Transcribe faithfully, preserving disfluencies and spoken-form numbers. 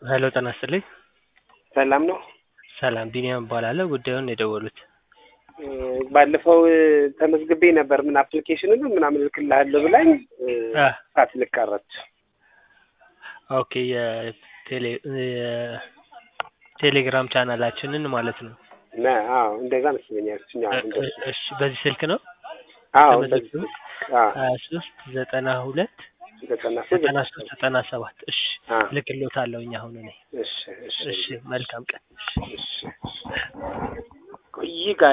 ሄሎ ጤና ይስጥልኝ። ሰላም ነው? ሰላም ቢኒያም እባላለሁ። ጉዳዩን የደወሉት ባለፈው ተመዝግቤ ነበር ምን አፕሊኬሽኑን ምናምን እልክልሃለሁ ብላኝ አ ሳትልክ ቀረች። ኦኬ የቴሌ የቴሌግራም ቻናላችንን ማለት ነው። ና አዎ እንደዛ መስለኛል። እኛ እንደዛ እሺ በዚህ ስልክ ነው? አዎ እንደዚህ አዎ ሀያ ሶስት ዘጠና ሁለት ዘጠና ዘጠና ሶስት ዘጠና ሰባት እሺ አ ልክልዎታለሁኝ አሁን እኔ። እሺ እሺ እሺ መልካም ቀን። እሺ ቆይ